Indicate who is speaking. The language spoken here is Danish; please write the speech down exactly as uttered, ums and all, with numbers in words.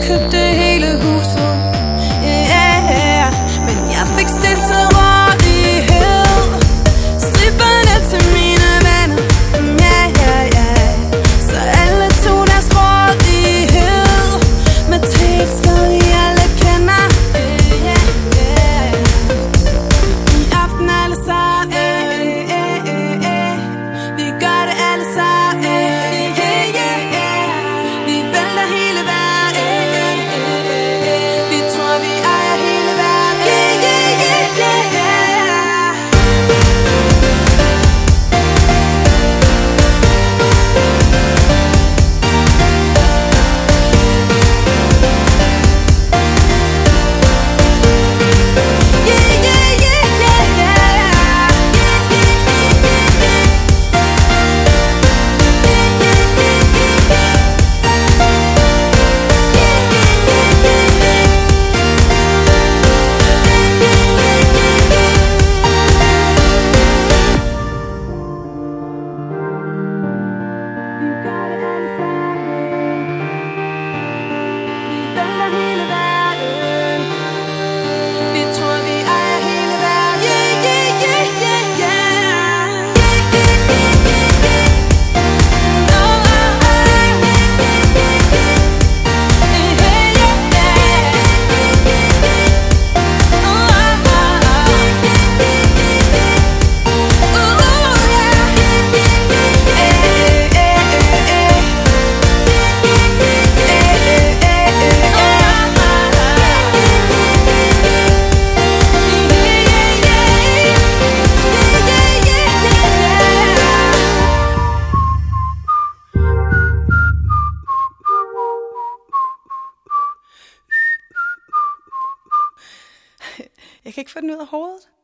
Speaker 1: købte hele huset, yeah. Men jeg fik stillet til rådighed striberne til mine venner, yeah, yeah, yeah. Så alle tog deres rådighed med til et sted, de alle kender, yeah, yeah. I aften alle sammen, vi gør det alle sammen, yeah, yeah, yeah. Vi vælter hele verden, vi tror vi ejer hele verden, yeah, yeah, yeah, yeah, yeah. Jeg kan ikke få den ud af hovedet.